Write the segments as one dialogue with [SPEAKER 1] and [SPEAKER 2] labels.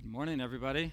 [SPEAKER 1] Good morning, everybody.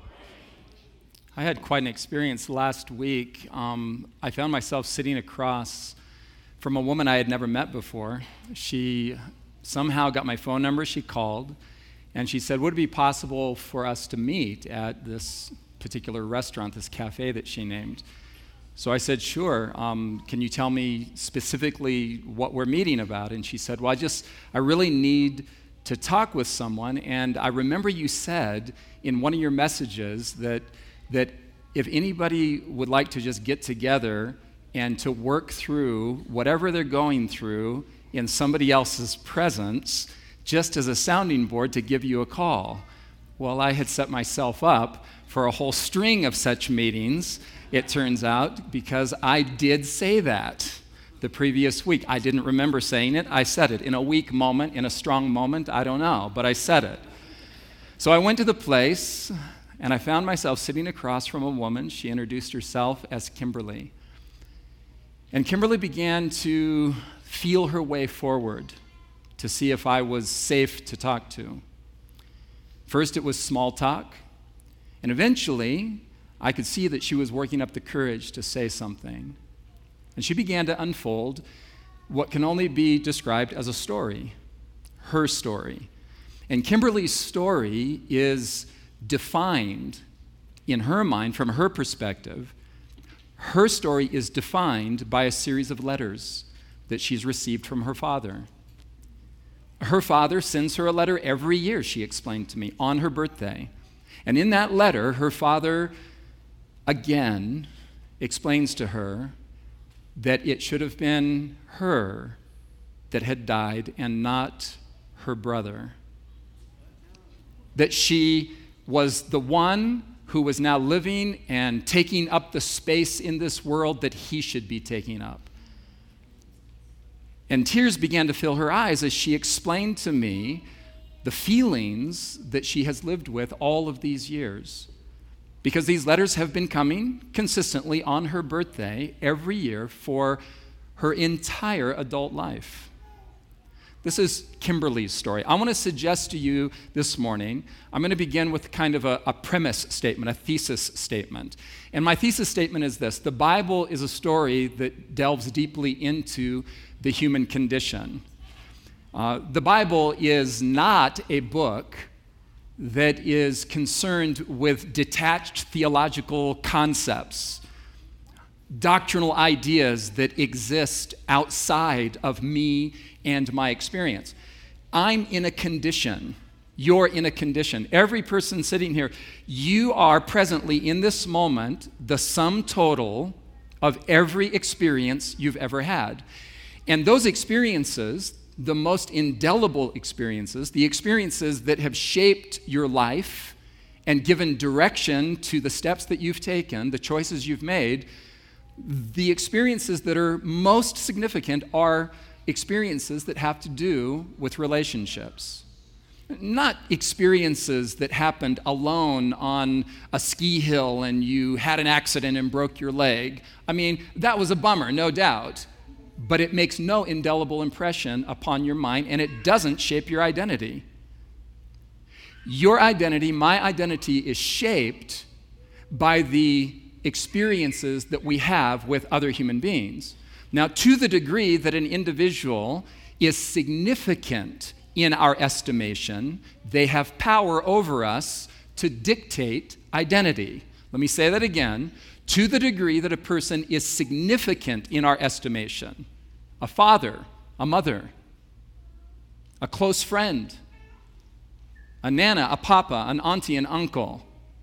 [SPEAKER 1] I had quite an experience last week. I found myself sitting across from a woman I had never met before. She somehow got my phone number, she called, and she said, would it be possible for us to meet at this particular restaurant, this cafe that she named? So I said, sure. Can you tell me specifically what we're meeting about? And she said, well, I really need to talk with someone, and I remember you said in one of your messages that if anybody would like to just get together and to work through whatever they're going through in somebody else's presence, just as a sounding board to give you a call. Well, I had set myself up for a whole string of such meetings, it turns out, because I did say that the previous week. I didn't remember saying it. I said it in a weak moment, in a strong moment, I don't know, but I said it. So I went to the place, and I found myself sitting across from a woman. She introduced herself as Kimberly. And Kimberly began to feel her way forward to see if I was safe to talk to. First, it was small talk, and eventually, I could see that she was working up the courage to say something. And she began to unfold what can only be described as a story, her story. And Kimberly's story is defined in her mind, from her perspective. Her story is defined by a series of letters that she's received from her father. Her father sends her a letter every year, she explained to me, on her birthday. And in that letter, her father again explains to her that it should have been her that had died and not her brother. That she was the one who was now living and taking up the space in this world that he should be taking up. And tears began to fill her eyes as she explained to me the feelings that she has lived with all of these years. Because these letters have been coming consistently on her birthday every year for her entire adult life. This is Kimberly's story. I want to suggest to you this morning, I'm going to begin with kind of a premise statement, a thesis statement. And my thesis statement is this: the Bible is a story that delves deeply into the human condition. The Bible is not a book that is concerned with detached theological concepts, doctrinal ideas that exist outside of me and my experience. I'm in a condition. You're in a condition. Every person sitting here, you are presently in this moment the sum total of every experience you've ever had. And those experiences, the most indelible experiences, the experiences that have shaped your life and given direction to the steps that you've taken, the choices you've made, the experiences that are most significant are experiences that have to do with relationships. Not experiences that happened alone on a ski hill and you had an accident and broke your leg. I mean, that was a bummer, no doubt. But it makes no indelible impression upon your mind, and it doesn't shape your identity. Your identity, my identity, is shaped by the experiences that we have with other human beings. Now, to the degree that an individual is significant in our estimation, they have power over us to dictate identity. Let me say that again. To the degree that a person is significant in our estimation, a father, a mother, a close friend, a nana, a papa, an auntie, an uncle,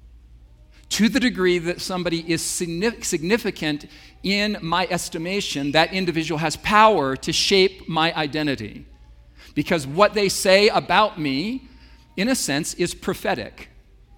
[SPEAKER 1] to the degree that somebody is significant in my estimation, that individual has power to shape my identity. Because what they say about me, in a sense, is prophetic.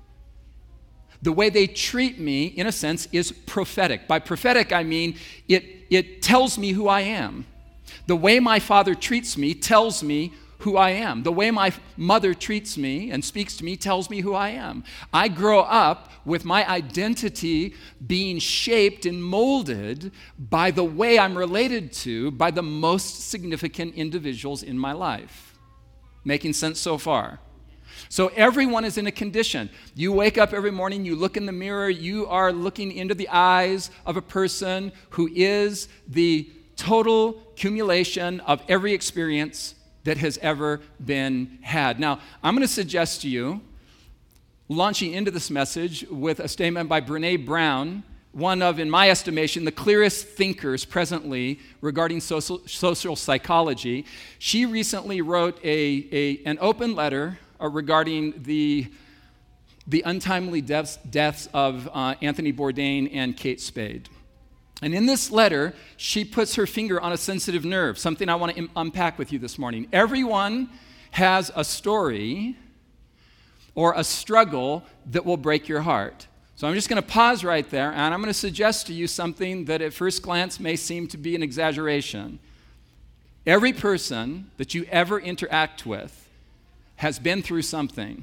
[SPEAKER 1] The way they treat me, in a sense, is prophetic. By prophetic, I mean it tells me who I am. The way my father treats me tells me who I am. The way my mother treats me and speaks to me tells me who I am. I grow up with my identity being shaped and molded by the way I'm related to by the most significant individuals in my life. Making sense so far? So everyone is in a condition. You wake up every morning, you look in the mirror, you are looking into the eyes of a person who is the total accumulation of every experience that has ever been had. Now, I'm going to suggest to you, launching into this message with a statement by Brené Brown, one of, in my estimation, the clearest thinkers presently regarding social psychology. She recently wrote an open letter regarding the untimely deaths of Anthony Bourdain and Kate Spade. And in this letter, she puts her finger on a sensitive nerve, something I want to unpack with you this morning. Everyone has a story or a struggle that will break your heart. So I'm just going to pause right there, and I'm going to suggest to you something that at first glance may seem to be an exaggeration. Every person that you ever interact with has been through something.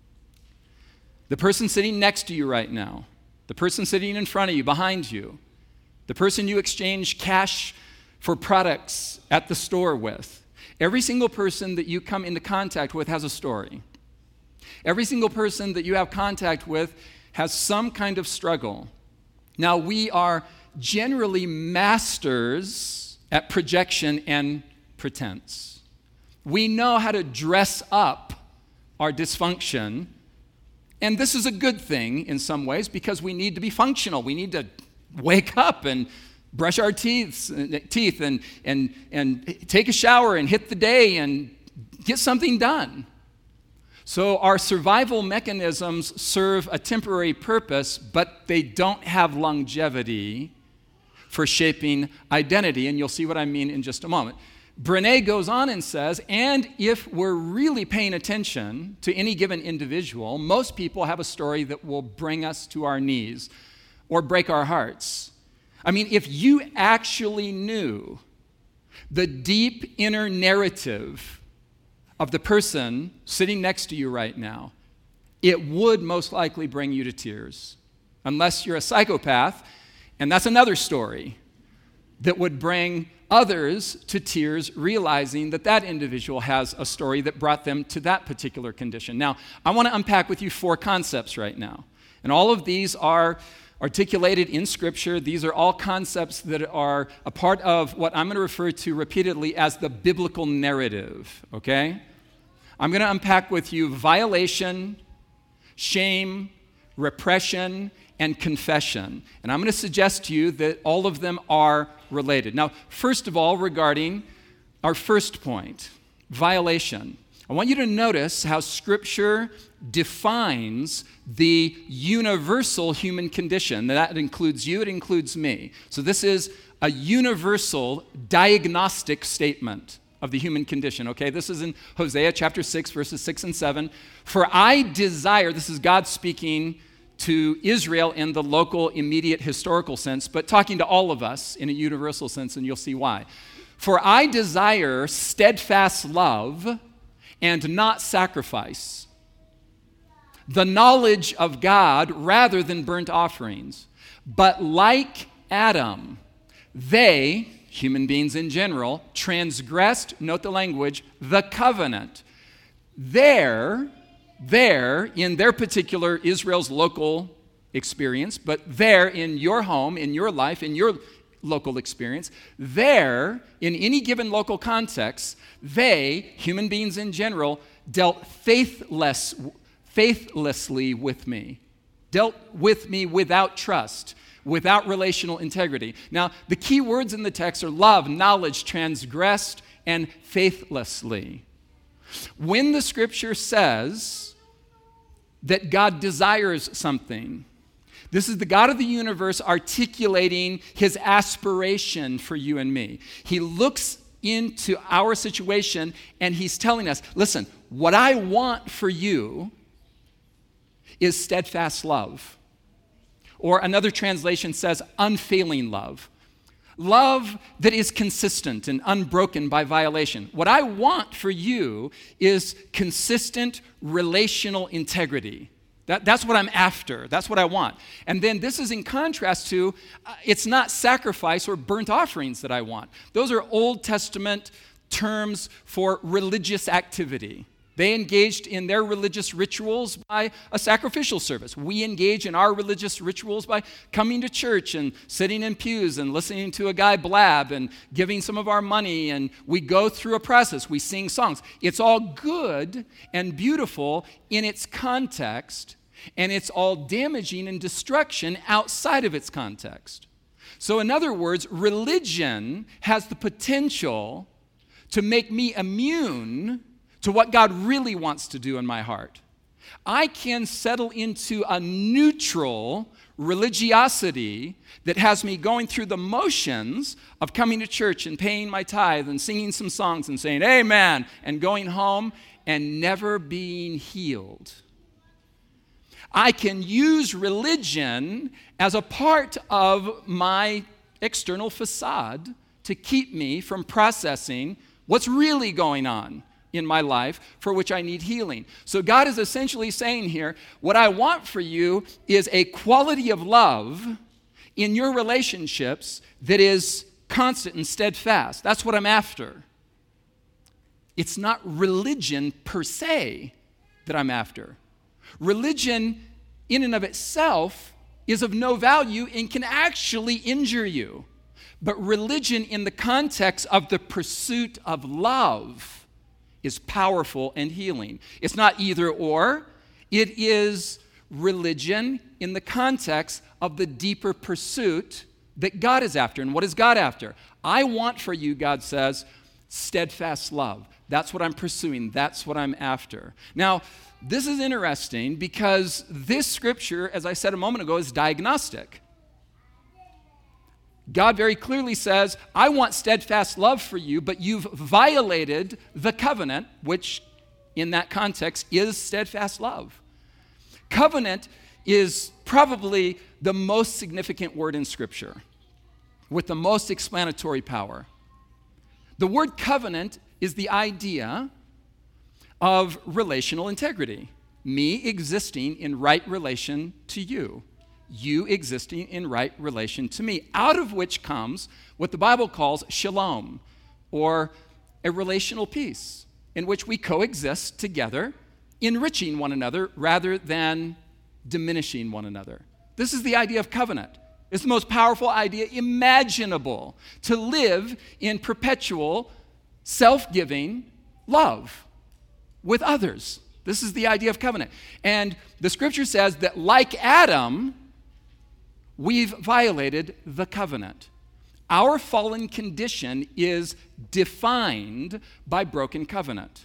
[SPEAKER 1] The person sitting next to you right now, the person sitting in front of you, behind you, the person you exchange cash for products at the store with. Every single person that you come into contact with has a story. Every single person that you have contact with has some kind of struggle. Now, we are generally masters at projection and pretense. We know how to dress up our dysfunction, and this is a good thing in some ways because we need to be functional. We need to wake up and brush our teeth and take a shower and hit the day and get something done. So our survival mechanisms serve a temporary purpose, but they don't have longevity for shaping identity, and you'll see what I mean in just a moment. Brené goes on and says, and if we're really paying attention to any given individual, most people have a story that will bring us to our knees or break our hearts. I mean, if you actually knew the deep inner narrative of the person sitting next to you right now, it would most likely bring you to tears. Unless you're a psychopath, and that's another story that would bring others to tears, realizing that that individual has a story that brought them to that particular condition. Now, I want to unpack with you 4 concepts right now. And all of these are articulated in Scripture. These are all concepts that are a part of what I'm going to refer to repeatedly as the biblical narrative, okay? I'm going to unpack with you violation, shame, repression, and confession. And I'm going to suggest to you that all of them are related. Now, first of all, regarding our first point, violation. I want you to notice how Scripture defines the universal human condition. That includes you, it includes me. So this is a universal diagnostic statement of the human condition, okay? This is in Hosea chapter 6, verses 6 and 7. For I desire, this is God speaking to Israel in the local, immediate, historical sense, but talking to all of us in a universal sense, and you'll see why. For I desire steadfast love and not sacrifice, the knowledge of God rather than burnt offerings. But like Adam, they, human beings in general, transgressed, note the language, the covenant. There, in their particular Israel's local experience, but there in your home, in your life, in your local experience, there, in any given local context, they, human beings in general, dealt faithlessly with me, dealt with me without trust, without relational integrity. Now, the key words in the text are love, knowledge, transgressed, and faithlessly. When the Scripture says that God desires something, this is the God of the universe articulating his aspiration for you and me. He looks into our situation and he's telling us, listen, what I want for you is steadfast love. Or another translation says unfailing love. Love that is consistent and unbroken by violation. What I want for you is consistent relational integrity. That's what I'm after. That's what I want. And then this is in contrast to, it's not sacrifice or burnt offerings that I want. Those are Old Testament terms for religious activity. They engaged in their religious rituals by a sacrificial service. We engage in our religious rituals by coming to church and sitting in pews and listening to a guy blab and giving some of our money, and we go through a process. We sing songs. It's all good and beautiful in its context, and it's all damaging and destruction outside of its context. So in other words, religion has the potential to make me immune to what God really wants to do in my heart. I can settle into a neutral religiosity that has me going through the motions of coming to church and paying my tithe and singing some songs and saying amen and going home and never being healed. I can use religion as a part of my external facade to keep me from processing what's really going on in my life for which I need healing. So God is essentially saying here, what I want for you is a quality of love in your relationships that is constant and steadfast. That's what I'm after. It's not religion per se that I'm after. Religion in and of itself is of no value and can actually injure you. But religion in the context of the pursuit of love is powerful and healing. It's not either or. It is religion in the context of the deeper pursuit that God is after. And what is God after? I want for you, God says, steadfast love. That's what I'm pursuing. That's what I'm after. Now, this is interesting because this scripture, as I said a moment ago, is diagnostic. God very clearly says, I want steadfast love for you, but you've violated the covenant, which in that context is steadfast love. Covenant is probably the most significant word in Scripture, with the most explanatory power. The word covenant is the idea of relational integrity, me existing in right relation to you. You existing in right relation to me, out of which comes what the Bible calls shalom, or a relational peace, in which we coexist together, enriching one another rather than diminishing one another. This is the idea of covenant. It's the most powerful idea imaginable, to live in perpetual, self-giving love with others. This is the idea of covenant. And the scripture says that like Adam, we've violated the covenant. Our fallen condition is defined by broken covenant.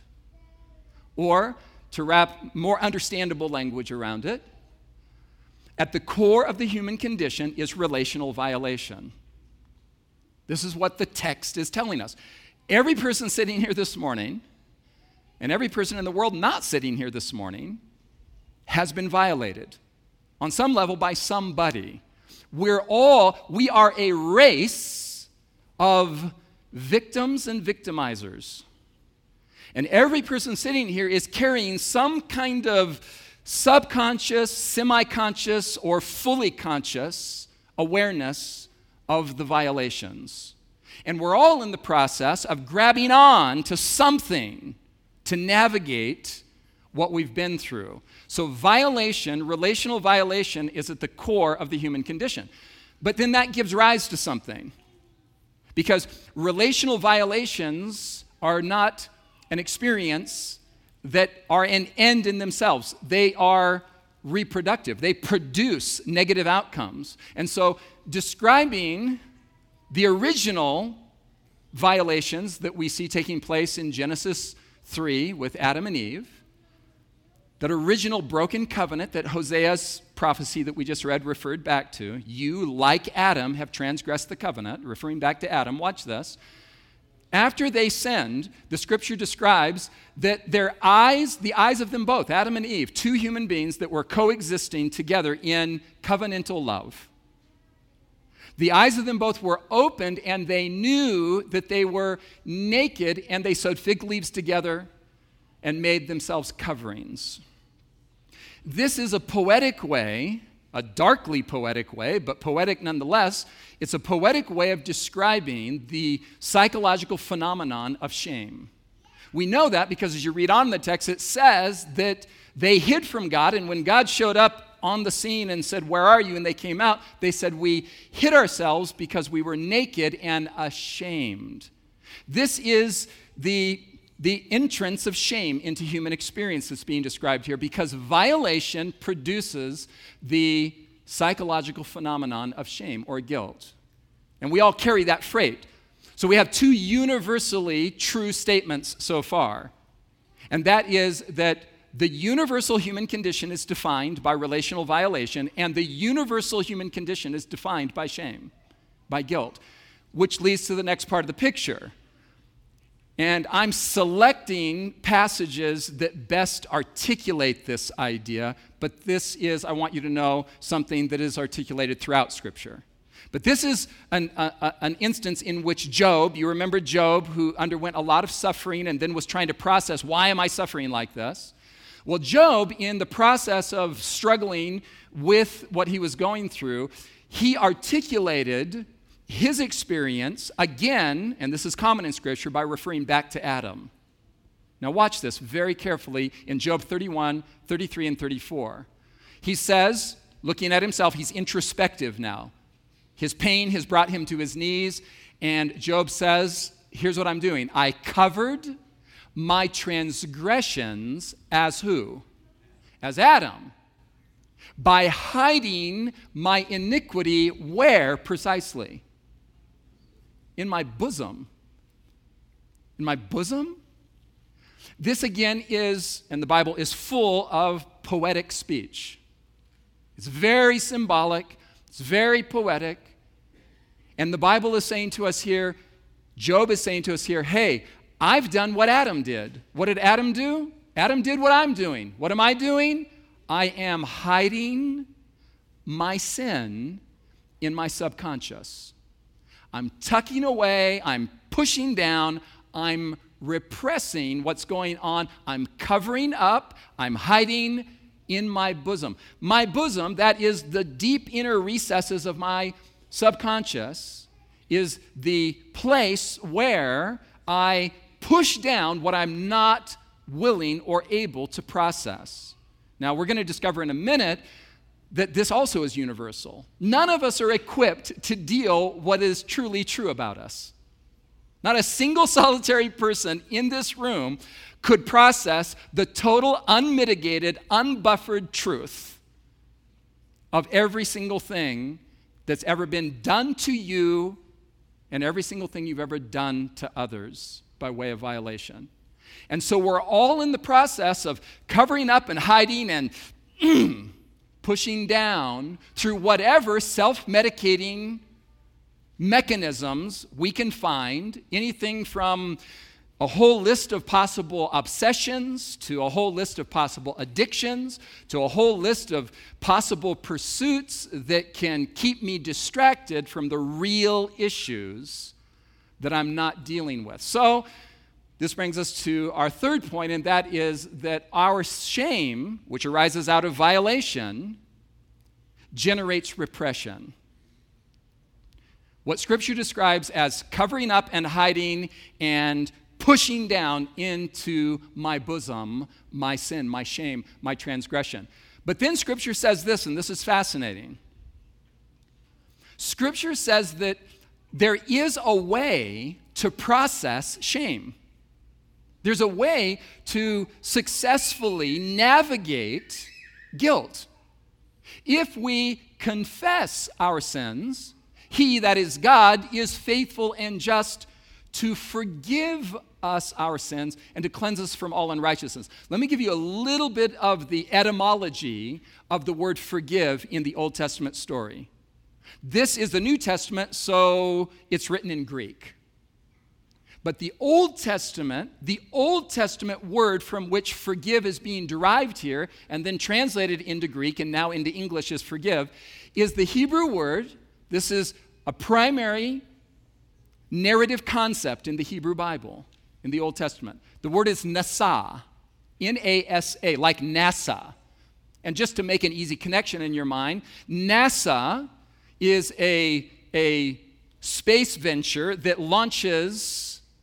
[SPEAKER 1] Or, to wrap more understandable language around it, at the core of the human condition is relational violation. This is what the text is telling us. Every person sitting here this morning, and every person in the world not sitting here this morning, has been violated on some level by somebody. We are a race of victims and victimizers. And every person sitting here is carrying some kind of subconscious, semi-conscious, or fully conscious awareness of the violations. And we're all in the process of grabbing on to something to navigate what we've been through. So violation, relational violation, is at the core of the human condition. But then that gives rise to something. Because relational violations are not an experience that are an end in themselves. They are reproductive. They produce negative outcomes. And so describing the original violations that we see taking place in Genesis 3 with Adam and Eve, that original broken covenant that Hosea's prophecy that we just read referred back to, you, like Adam, have transgressed the covenant, referring back to Adam. Watch this. After they sinned, the scripture describes that their eyes, the eyes of them both, Adam and Eve, two human beings that were coexisting together in covenantal love. The eyes of them both were opened, and they knew that they were naked, and they sewed fig leaves together and made themselves coverings. This is a poetic way, a darkly poetic way, but poetic nonetheless. It's a poetic way of describing the psychological phenomenon of shame. We know that because as you read on in the text, it says that they hid from God, and when God showed up on the scene and said, "Where are you?" and they came out, they said, "We hid ourselves because we were naked and ashamed." This is the entrance of shame into human experience that's being described here, because violation produces the psychological phenomenon of shame or guilt. And we all carry that freight. So we have two universally true statements so far. And that is that the universal human condition is defined by relational violation, and the universal human condition is defined by shame, by guilt, which leads to the next part of the picture. And I'm selecting passages that best articulate this idea, but this is, I want you to know, something that is articulated throughout Scripture. But this is an instance in which Job, you remember Job, who underwent a lot of suffering and then was trying to process, why am I suffering like this? Well, Job, in the process of struggling with what he was going through, he articulated his experience again, and this is common in Scripture, by referring back to Adam. Now watch this very carefully in Job 31, 33, and 34. He says, looking at himself, he's introspective now. His pain has brought him to his knees, and Job says, here's what I'm doing. I covered my transgressions as who? As Adam. By hiding my iniquity where precisely? In my bosom. In my bosom? This again is, and the Bible is full of poetic speech. It's very symbolic. It's very poetic. And the Bible is saying to us here, Job is saying to us here, hey, I've done what Adam did. What did Adam do? Adam did what I'm doing. What am I doing? I am hiding my sin in my subconscious. I'm tucking away, I'm pushing down, I'm repressing what's going on, I'm covering up, I'm hiding in my bosom. My bosom, that is the deep inner recesses of my subconscious, is the place where I push down what I'm not willing or able to process. Now, we're going to discover in a minute that this also is universal. None of us are equipped to deal what is truly true about us. Not a single solitary person in this room could process the total, unmitigated, unbuffered truth of every single thing that's ever been done to you and every single thing you've ever done to others by way of violation. And so we're all in the process of covering up and hiding and pushing down through whatever self-medicating mechanisms we can find, anything from a whole list of possible obsessions to a whole list of possible addictions to a whole list of possible pursuits that can keep me distracted from the real issues that I'm not dealing with. So this brings us to our third point, and that is that our shame, which arises out of violation, generates repression. What Scripture describes as covering up and hiding and pushing down into my bosom, my sin, my shame, my transgression. But then Scripture says this, and this is fascinating. Scripture says that there is a way to process shame. There's a way to successfully navigate guilt. If we confess our sins, He, that is God, is faithful and just to forgive us our sins and to cleanse us from all unrighteousness. Let me give you a little bit of the etymology of the word forgive in the Old Testament story. This is the New Testament, so it's written in Greek. But the Old Testament word from which forgive is being derived here and then translated into Greek and now into English as forgive is the Hebrew word. This is a primary narrative concept in the Hebrew Bible, in the Old Testament. The word is nasa, N-A-S-A, like NASA. And just to make an easy connection in your mind, NASA is a space venture that launches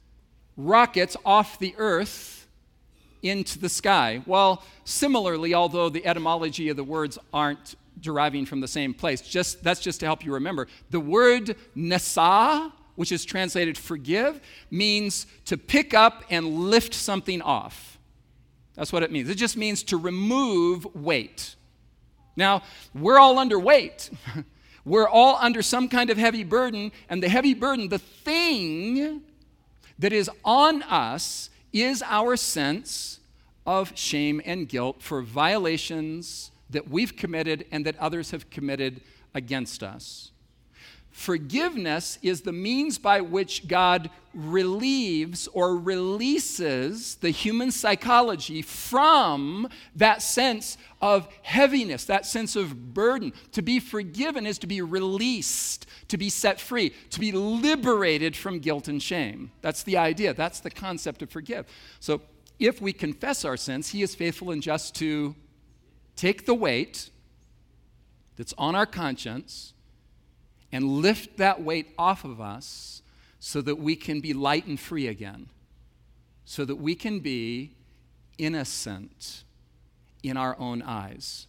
[SPEAKER 1] rockets off the earth into the sky. Well, similarly, although the etymology of the words aren't deriving from the same place, that's just to help you remember. The word nasa, which is translated forgive, means to pick up and lift something off. That's what it means. It just means to remove weight. Now, we're all under weight. We're all under some kind of heavy burden, and the heavy burden, the thing that is on us, is our sense of shame and guilt for violations that we've committed and that others have committed against us. Forgiveness is the means by which God relieves or releases the human psychology from that sense of heaviness, that sense of burden. To be forgiven is to be released, to be set free, to be liberated from guilt and shame. That's the idea. That's the concept of forgive. So if we confess our sins, He is faithful and just to take the weight that's on our conscience and lift that weight off of us so that we can be light and free again, so that we can be innocent in our own eyes.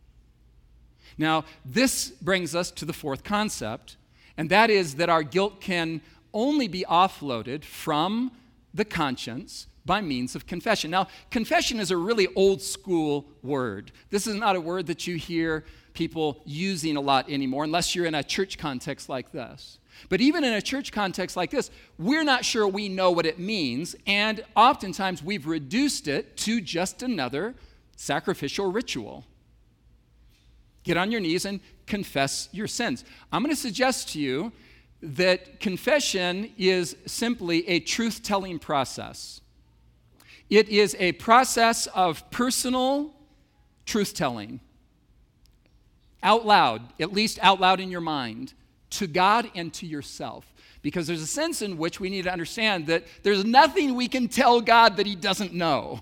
[SPEAKER 1] Now, this brings us to the fourth concept, and that is that our guilt can only be offloaded from the conscience by means of confession. Now, confession is a really old school word. This is not a word that you hear people using a lot anymore, unless you're in a church context like this. But even in a church context like this, we're not sure we know what it means, and oftentimes we've reduced it to just another sacrificial ritual. Get on your knees and confess your sins. I'm going to suggest to you that confession is simply a truth-telling process. It is a process of personal truth-telling. Out loud, at least out loud in your mind, to God and to yourself. Because there's a sense in which we need to understand that there's nothing we can tell God that He doesn't know.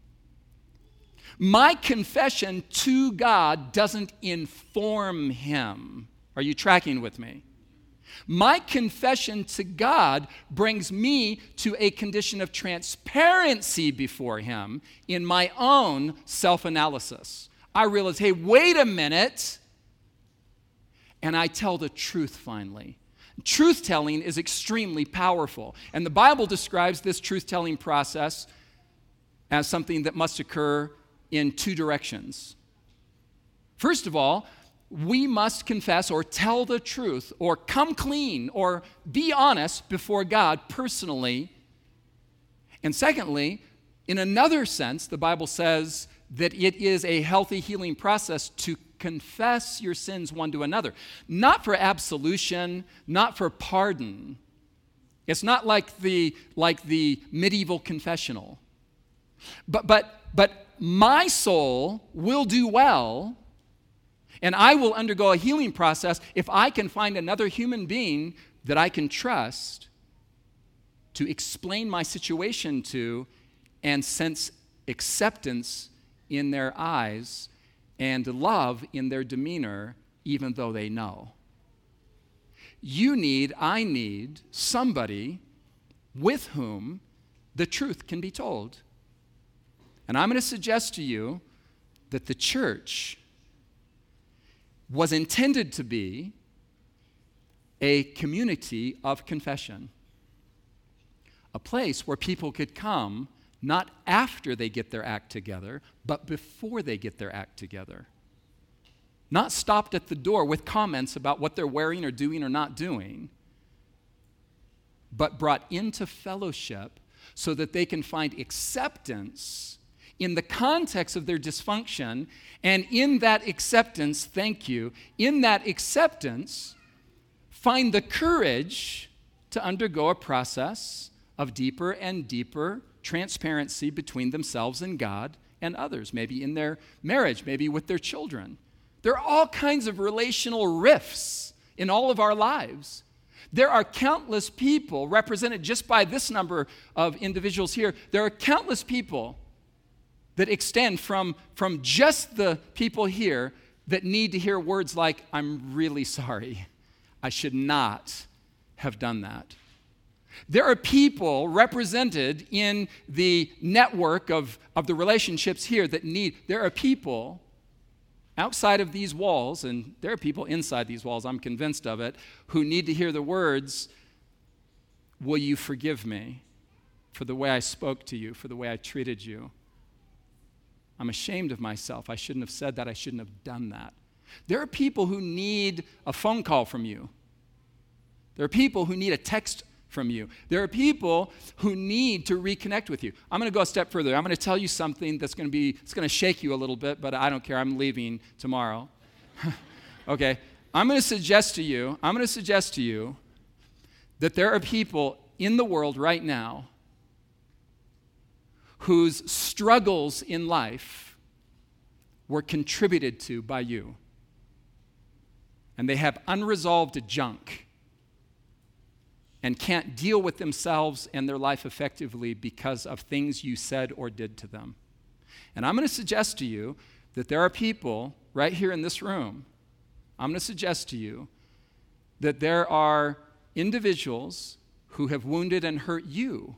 [SPEAKER 1] My confession to God doesn't inform Him. Are you tracking with me? My confession to God brings me to a condition of transparency before Him in my own self-analysis. I realize, hey, wait a minute, and I tell the truth finally. Truth-telling is extremely powerful, and the Bible describes this truth-telling process as something that must occur in two directions. First of all, we must confess or tell the truth or come clean or be honest before God personally. And secondly, in another sense, the Bible says that it is a healthy healing process to confess your sins one to another. Not for absolution, not for pardon. It's not like the medieval confessional. But my soul will do well, and I will undergo a healing process if I can find another human being that I can trust to explain my situation to and sense acceptance in their eyes and love in their demeanor, even though they know. I need somebody with whom the truth can be told. And I'm going to suggest to you that the church was intended to be a community of confession, a place where people could come not after they get their act together, but before they get their act together. Not stopped at the door with comments about what they're wearing or doing or not doing, but brought into fellowship so that they can find acceptance in the context of their dysfunction, and in that acceptance, in that acceptance, find the courage to undergo a process of deeper and deeper transparency between themselves and God and others, maybe in their marriage, maybe with their children. There are all kinds of relational rifts in all of our lives. There are countless people represented just by this number of individuals here. There are countless people that extend from just the people here that need to hear words like, I'm really sorry. I should not have done that. There are people represented in the network of the relationships here that there are people outside of these walls, and there are people inside these walls, I'm convinced of it, who need to hear the words, will you forgive me for the way I spoke to you, for the way I treated you? I'm ashamed of myself. I shouldn't have said that. I shouldn't have done that. There are people who need a phone call from you. There are people who need a text from you. There are people who need to reconnect with you. I'm going to go a step further. I'm going to tell you something it's going to shake you a little bit, but I don't care. I'm leaving tomorrow. Okay. I'm going to suggest to you that there are people in the world right now whose struggles in life were contributed to by you. And they have unresolved junk and can't deal with themselves and their life effectively because of things you said or did to them. And I'm going to suggest to you that there are people right here in this room, I'm going to suggest to you that there are individuals who have wounded and hurt you,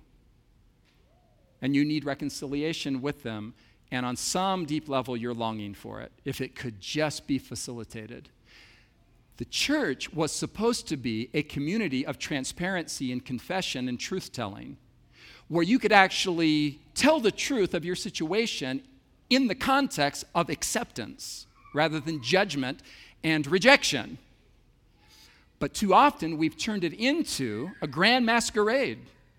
[SPEAKER 1] and you need reconciliation with them, and on some deep level you're longing for it, if it could just be facilitated. The church was supposed to be a community of transparency and confession and truth-telling, where you could actually tell the truth of your situation in the context of acceptance rather than judgment and rejection. But too often we've turned it into a grand masquerade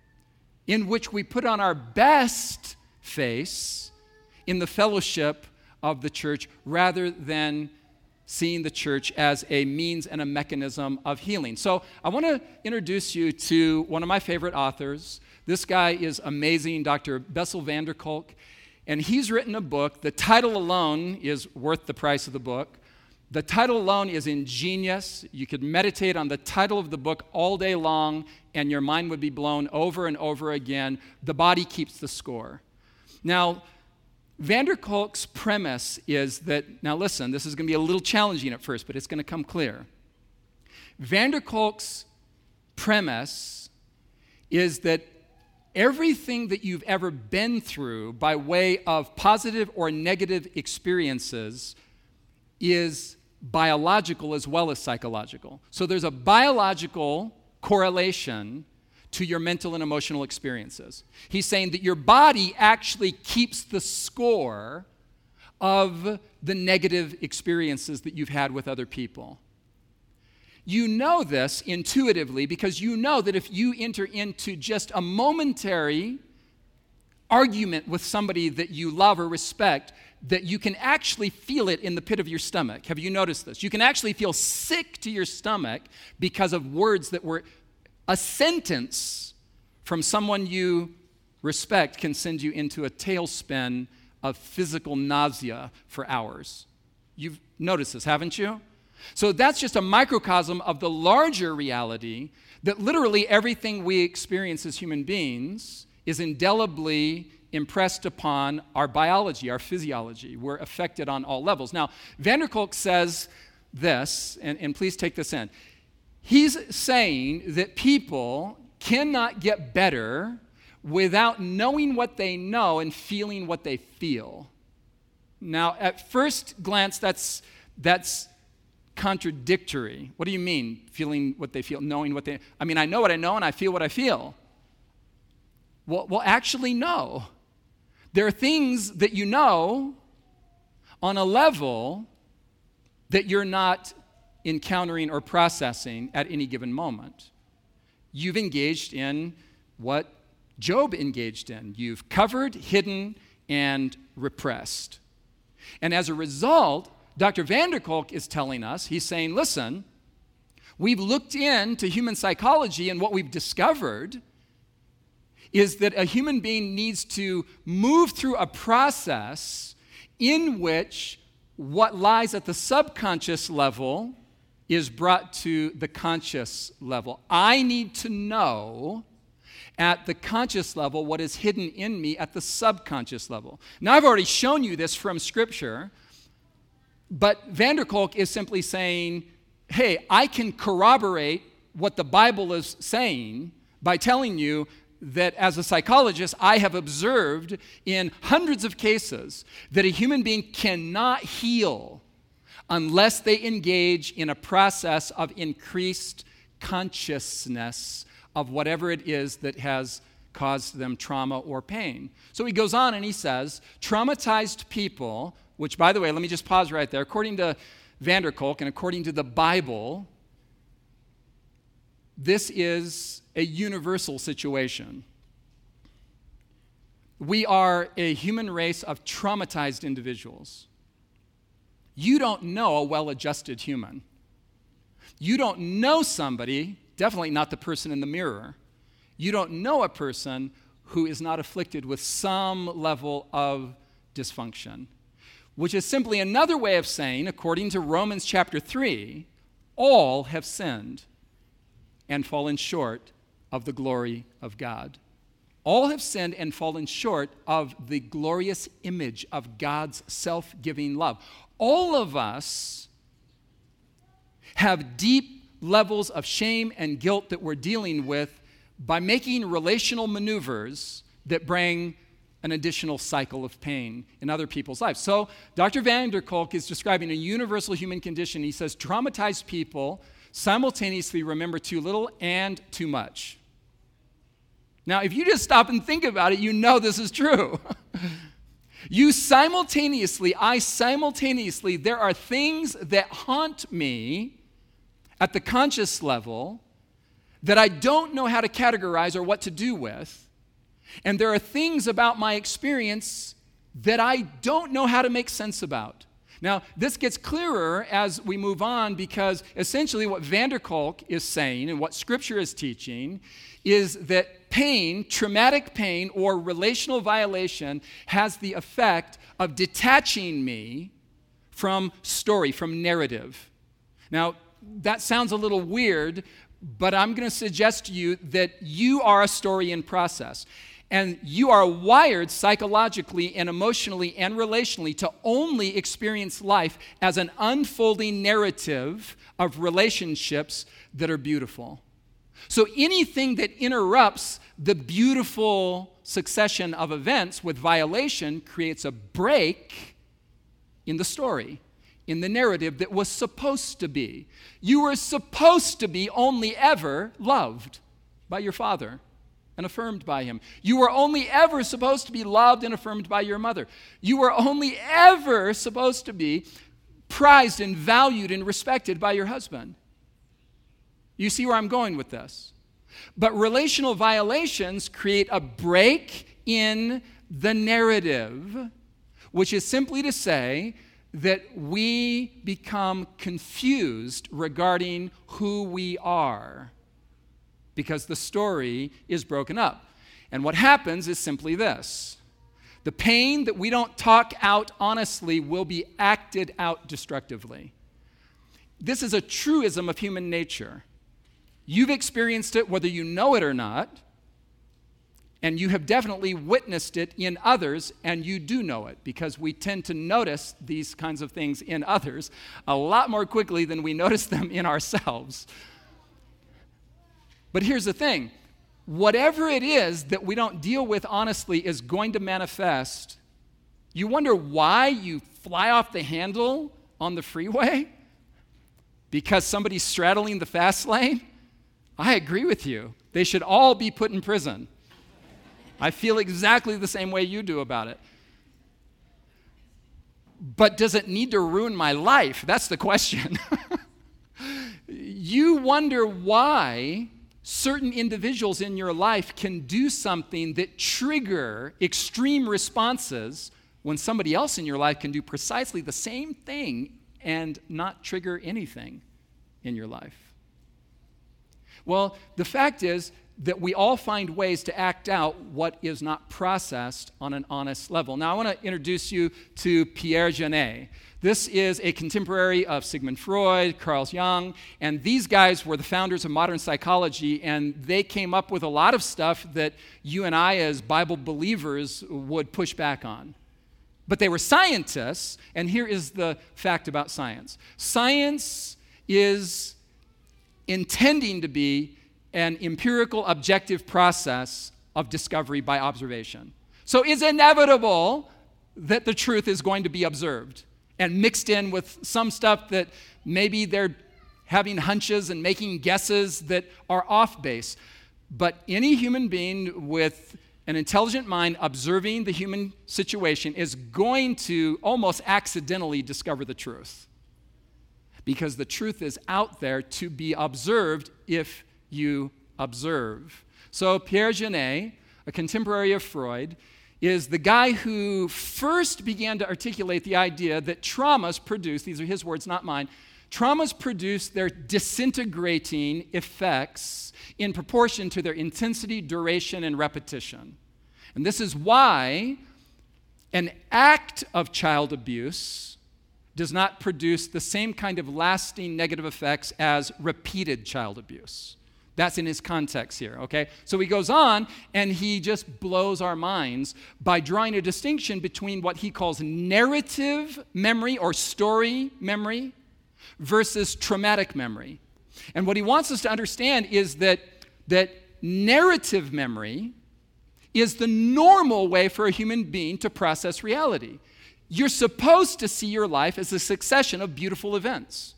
[SPEAKER 1] in which we put on our best face in the fellowship of the church rather than seeing the church as a means and a mechanism of healing. So I want to introduce you to one of my favorite authors. This guy is amazing, Dr. Bessel van der Kolk, and he's written a book. The title alone is worth the price of the book. The title alone is ingenious. You could meditate on the title of the book all day long, and your mind would be blown over and over again. The Body Keeps the Score. Now, van der Kolk's premise is that, now listen, this is going to be a little challenging at first, but it's going to come clear. Van der Kolk's premise is that everything that you've ever been through by way of positive or negative experiences is biological as well as psychological. So there's a biological correlation to your mental and emotional experiences. He's saying that your body actually keeps the score of the negative experiences that you've had with other people. You know this intuitively because you know that if you enter into just a momentary argument with somebody that you love or respect, that you can actually feel it in the pit of your stomach. Have you noticed this? You can actually feel sick to your stomach because of words that were a sentence from someone you respect can send you into a tailspin of physical nausea for hours. You've noticed this, haven't you? So that's just a microcosm of the larger reality that literally everything we experience as human beings is indelibly impressed upon our biology, our physiology. We're affected on all levels. Now, van der Kolk says this, and please take this in. He's saying that people cannot get better without knowing what they know and feeling what they feel. Now, at first glance, that's contradictory. What do you mean, feeling what they feel, knowing what they... I mean, I know what I know and I feel what I feel. Well, actually, no. There are things that you know on a level that you're not encountering or processing at any given moment. You've engaged in what Job engaged in. You've covered, hidden, and repressed. And as a result, Dr. van der Kolk is telling us, he's saying, listen, we've looked into human psychology, and what we've discovered is that a human being needs to move through a process in which what lies at the subconscious level is brought to the conscious level. I need to know at the conscious level what is hidden in me at the subconscious level. Now, I've already shown you this from Scripture, but van der Kolk is simply saying, hey, I can corroborate what the Bible is saying by telling you that as a psychologist, I have observed in hundreds of cases that a human being cannot heal unless they engage in a process of increased consciousness of whatever it is that has caused them trauma or pain. So he goes on and he says, traumatized people, which, by the way, let me just pause right there. According to van der Kolk and according to the Bible, this is a universal situation. We are a human race of traumatized individuals. You don't know a well-adjusted human. You don't know somebody, definitely not the person in the mirror. You don't know a person who is not afflicted with some level of dysfunction, which is simply another way of saying, according to Romans chapter 3, all have sinned and fallen short of the glory of God. All have sinned and fallen short of the glorious image of God's self-giving love. All of us have deep levels of shame and guilt that we're dealing with by making relational maneuvers that bring an additional cycle of pain in other people's lives. So Dr. van der Kolk is describing a universal human condition. He says traumatized people simultaneously remember too little and too much. Now, if you just stop and think about it, you know this is true. I simultaneously, there are things that haunt me at the conscious level that I don't know how to categorize or what to do with. And there are things about my experience that I don't know how to make sense about. Now, this gets clearer as we move on because essentially what van der Kolk is saying and what Scripture is teaching is that pain, traumatic pain or relational violation has the effect of detaching me from story, from narrative. Now, that sounds a little weird, but I'm going to suggest to you that you are a story in process. And you are wired psychologically and emotionally and relationally to only experience life as an unfolding narrative of relationships that are beautiful. So anything that interrupts the beautiful succession of events with violation creates a break in the story, in the narrative that was supposed to be. You were supposed to be only ever loved by your father and affirmed by him. You were only ever supposed to be loved and affirmed by your mother. You were only ever supposed to be prized and valued and respected by your husband. You see where I'm going with this? But relational violations create a break in the narrative, which is simply to say that we become confused regarding who we are because the story is broken up. And what happens is simply this. The pain that we don't talk out honestly will be acted out destructively. This is a truism of human nature. You've experienced it whether you know it or not, and you have definitely witnessed it in others, and you do know it because we tend to notice these kinds of things in others a lot more quickly than we notice them in ourselves. But here's the thing. Whatever it is that we don't deal with honestly is going to manifest. You wonder why you fly off the handle on the freeway? Because somebody's straddling the fast lane? I agree with you. They should all be put in prison. I feel exactly the same way you do about it. But does it need to ruin my life? That's the question. You wonder why certain individuals in your life can do something that trigger extreme responses when somebody else in your life can do precisely the same thing and not trigger anything in your life. Well, the fact is that we all find ways to act out what is not processed on an honest level. Now, I want to introduce you to Pierre Janet. This is a contemporary of Sigmund Freud, Carl Jung, and these guys were the founders of modern psychology, and they came up with a lot of stuff that you and I as Bible believers would push back on. But they were scientists, and here is the fact about science. Science is intending to be an empirical, objective process of discovery by observation. So it's inevitable that the truth is going to be observed and mixed in with some stuff that maybe they're having hunches and making guesses that are off base. But any human being with an intelligent mind observing the human situation is going to almost accidentally discover the truth, because the truth is out there to be observed if you observe. So Pierre Janet, a contemporary of Freud, is the guy who first began to articulate the idea that traumas produce, these are his words, not mine, traumas produce their disintegrating effects in proportion to their intensity, duration, and repetition. And this is why an act of child abuse does not produce the same kind of lasting negative effects as repeated child abuse. That's in his context here, okay? So he goes on and he just blows our minds by drawing a distinction between what he calls narrative memory or story memory versus traumatic memory. And what he wants us to understand is that narrative memory is the normal way for a human being to process reality. You're supposed to see your life as a succession of beautiful events.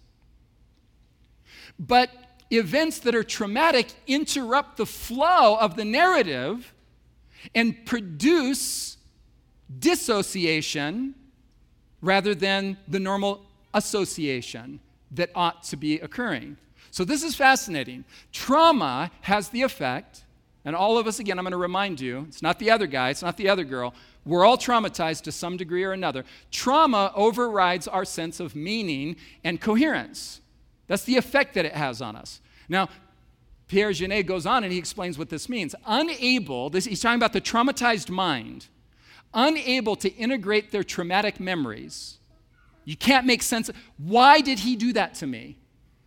[SPEAKER 1] But events that are traumatic interrupt the flow of the narrative and produce dissociation rather than the normal association that ought to be occurring. So this is fascinating. Trauma has the effect, and all of us, again, I'm going to remind you, it's not the other guy, it's not the other girl. We're all traumatized to some degree or another. Trauma overrides our sense of meaning and coherence. That's the effect that it has on us. Now, Pierre Janet goes on and he explains what this means. He's talking about the traumatized mind, unable to integrate their traumatic memories. You can't make sense. Why did he do that to me?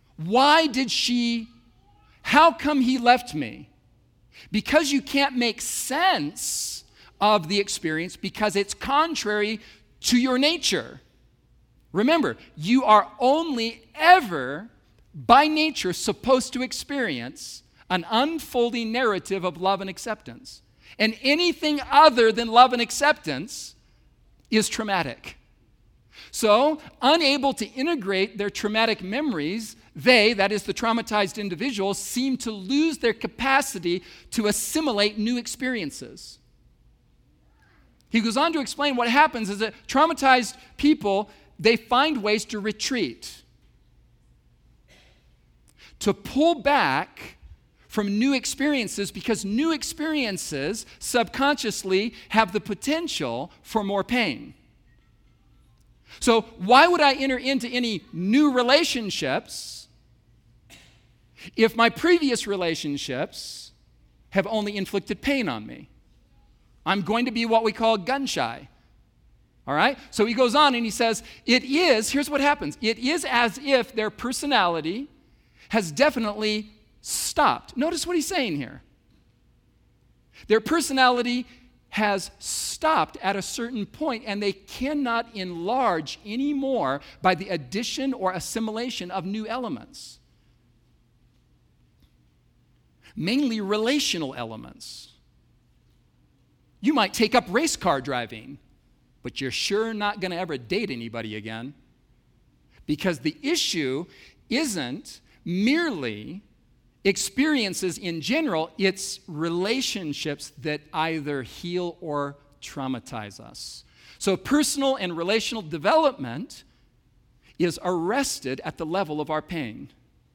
[SPEAKER 1] How come he left me? Because you can't make sense of the experience because it's contrary to your nature. Remember, you are only ever by nature supposed to experience an unfolding narrative of love and acceptance. And anything other than love and acceptance is traumatic. So, unable to integrate their traumatic memories, that is the traumatized individuals, seem to lose their capacity to assimilate new experiences. He goes on to explain what happens is that traumatized people, they find ways to retreat, to pull back from new experiences, because new experiences subconsciously have the potential for more pain. So why would I enter into any new relationships if my previous relationships have only inflicted pain on me? I'm going to be what we call gun shy. All right? So he goes on and he says, here's what happens. It is as if their personality has definitely stopped. Notice what he's saying here. Their personality has stopped at a certain point, and they cannot enlarge anymore by the addition or assimilation of new elements. Mainly relational elements. You might take up race car driving, but you're sure not going to ever date anybody again. Because the issue isn't merely experiences in general, it's relationships that either heal or traumatize us. So personal and relational development is arrested at the level of our pain.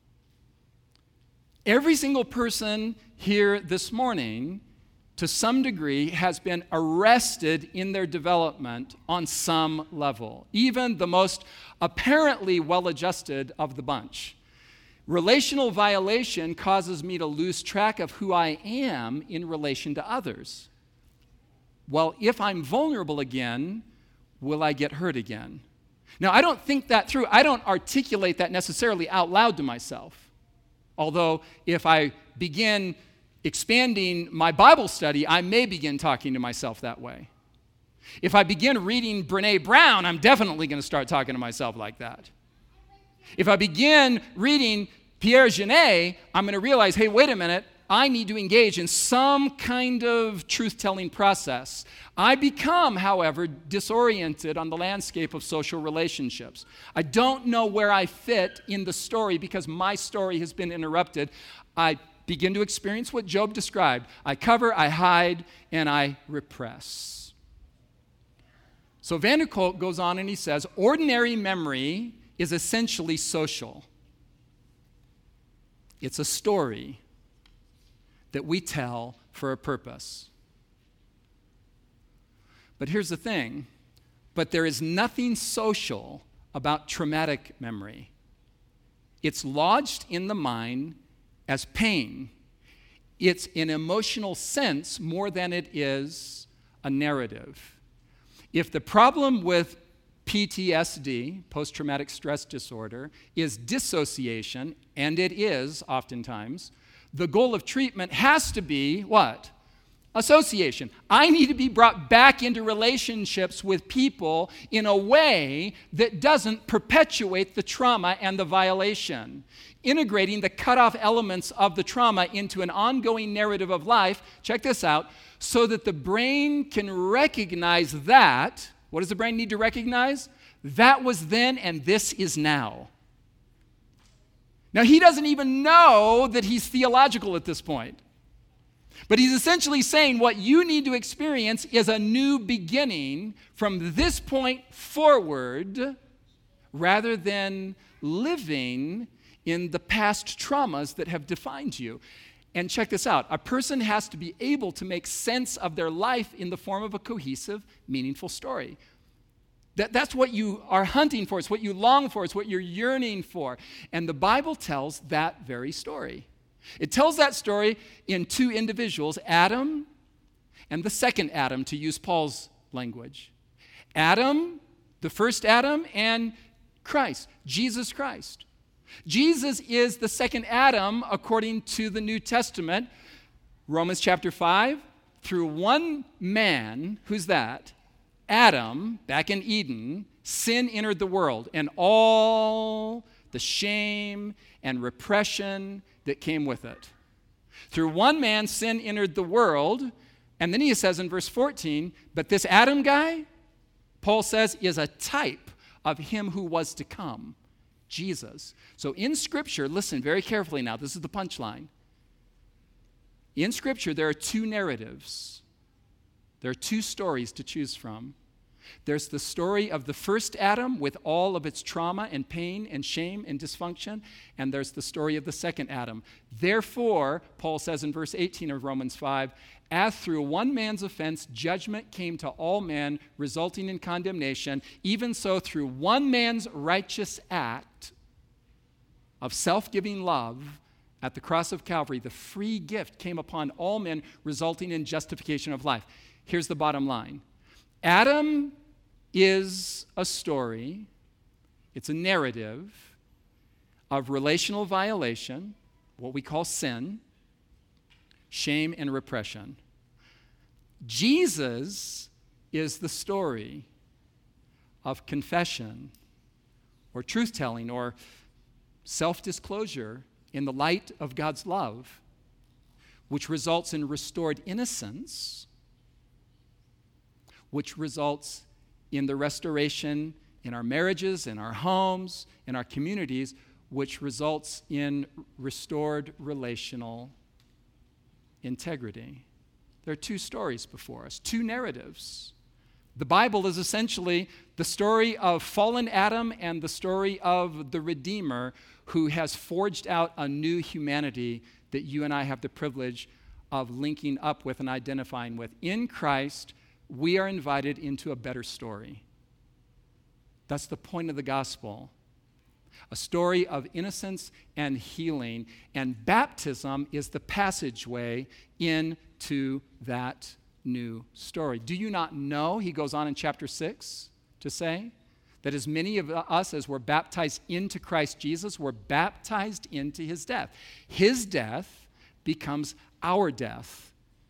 [SPEAKER 1] Every single person here this morning, to some degree, has been arrested in their development on some level, even the most apparently well-adjusted of the bunch. Relational violation causes me to lose track of who I am in relation to others. Well, if I'm vulnerable again, will I get hurt again? Now, I don't think that through. I don't articulate that necessarily out loud to myself. Although, if I begin expanding my Bible study, I may begin talking to myself that way. If I begin reading Brené Brown, I'm definitely going to start talking to myself like that. If I begin reading Pierre Genet, I'm going to realize, hey, wait a minute, I need to engage in some kind of truth-telling process. I become, however, disoriented on the landscape of social relationships. I don't know where I fit in the story because my story has been interrupted. I begin to experience what Job described. I cover, I hide, and I repress. So Van der Kolk goes on and he says, ordinary memory is essentially social. It's a story that we tell for a purpose. But here's the thing, but there is nothing social about traumatic memory. It's lodged in the mind as pain. It's an emotional sense more than it is a narrative. If the problem with PTSD, post-traumatic stress disorder, is dissociation, and it is oftentimes, the goal of treatment has to be what? Association. I need to be brought back into relationships with people in a way that doesn't perpetuate the trauma and the violation. Integrating the cut-off elements of the trauma into an ongoing narrative of life, check this out, so that the brain can recognize that. What does the brain need to recognize? That was then and this is now. Now, he doesn't even know that he's theological at this point. But he's essentially saying what you need to experience is a new beginning from this point forward rather than living in the past traumas that have defined you. And check this out. A person has to be able to make sense of their life in the form of a cohesive, meaningful story. That's what you are hunting for. It's what you long for. It's what you're yearning for. And the Bible tells that very story. It tells that story in two individuals, Adam and the second Adam, to use Paul's language. Adam, the first Adam, and Christ, Jesus Christ. Jesus is the second Adam according to the New Testament. Romans chapter 5, through one man, who's that? Adam, back in Eden, sin entered the world, and all the shame and repression that came with it. Through one man, sin entered the world, and then he says in verse 14, but this Adam guy, Paul says, is a type of him who was to come, Jesus. So in Scripture, listen very carefully now, this is the punchline. In Scripture, there are two narratives. There are two stories to choose from. There's the story of the first Adam with all of its trauma and pain and shame and dysfunction, and there's the story of the second Adam. Therefore, Paul says in verse 18 of Romans 5, as through one man's offense judgment came to all men, resulting in condemnation, even so through one man's righteous act of self-giving love at the cross of Calvary, the free gift came upon all men, resulting in justification of life. Here's the bottom line. Adam is a story, it's a narrative of relational violation, what we call sin, shame, and repression. Jesus is the story of confession or truth-telling or self-disclosure in the light of God's love, which results in restored innocence, which results in the restoration in our marriages, in our homes, in our communities, which results in restored relational integrity. There are two stories before us, two narratives. The Bible is essentially the story of fallen Adam and the story of the Redeemer who has forged out a new humanity that you and I have the privilege of linking up with and identifying with. In Christ, we are invited into a better story. That's the point of the gospel. A story of innocence and healing, and baptism is the passageway into that new story. Do you not know, he goes on in chapter 6 to say, that as many of us as were baptized into Christ Jesus were baptized into his death. His death becomes our death.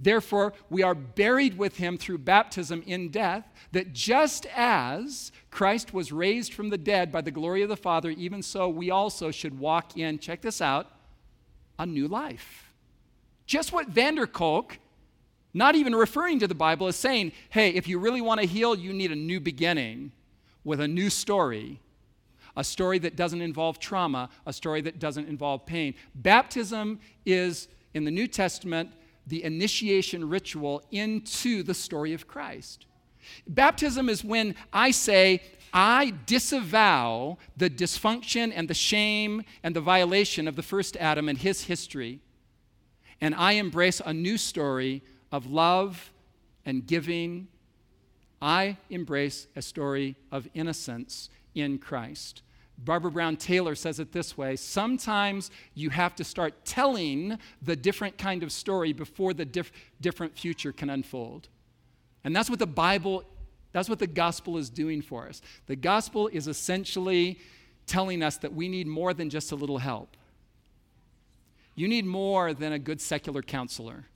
[SPEAKER 1] Therefore, we are buried with him through baptism in death, that just as Christ was raised from the dead by the glory of the Father, even so we also should walk in, check this out, a new life. Just what Vander Kolk, not even referring to the Bible, is saying, hey, if you really want to heal, you need a new beginning with a new story. A story that doesn't involve trauma, a story that doesn't involve pain. Baptism is, in the New Testament, the initiation ritual into the story of Christ. Baptism is when I say, I disavow the dysfunction and the shame and the violation of the first Adam and his history, and I embrace a new story of love and giving. I embrace a story of innocence in Christ. Barbara Brown Taylor says it this way: sometimes you have to start telling the different kind of story before the different future can unfold. And that's what the Bible, that's what the gospel is doing for us. The gospel is essentially telling us that we need more than just a little help. You need more than a good secular counselor.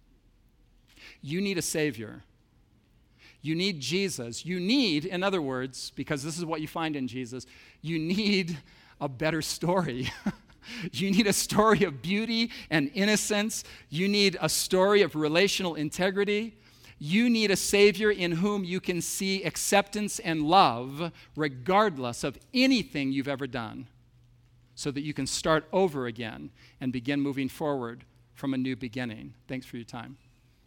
[SPEAKER 1] You need a Savior. You need Jesus. You need, in other words, because this is what you find in Jesus, you need a better story. You need a story of beauty and innocence. You need a story of relational integrity. You need a Savior in whom you can see acceptance and love regardless of anything you've ever done, so that you can start over again and begin moving forward from a new beginning. Thanks for your time.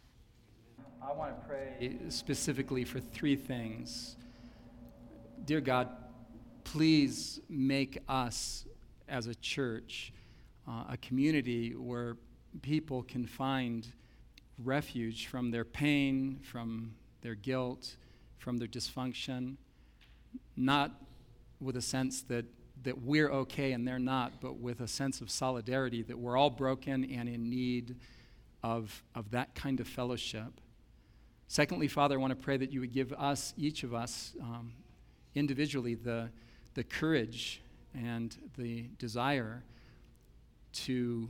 [SPEAKER 1] I want to pray specifically for three things. Dear God, please make us as a church a community where people can find refuge from their pain, from their guilt, from their dysfunction, not with a sense that we're okay and they're not, but with a sense of solidarity that we're all broken and in need of that kind of fellowship. Secondly, Father, I want to pray that you would give us, each of us, individually, the courage and the desire to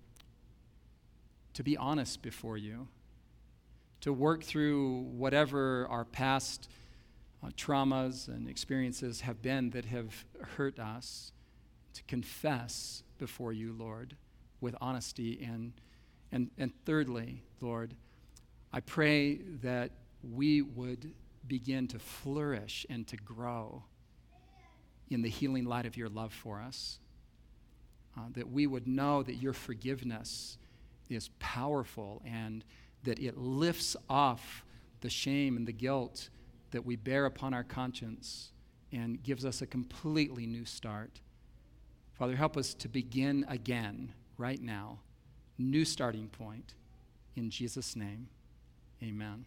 [SPEAKER 1] be honest before you, to work through whatever our past traumas and experiences have been that have hurt us, to confess before you, Lord, with honesty. And thirdly, Lord, I pray that we would begin to flourish and to grow in the healing light of your love for us, that we would know that your forgiveness is powerful and that it lifts off the shame and the guilt that we bear upon our conscience and gives us a completely new start. Father, help us to begin again right now, new starting point. In Jesus' name, amen.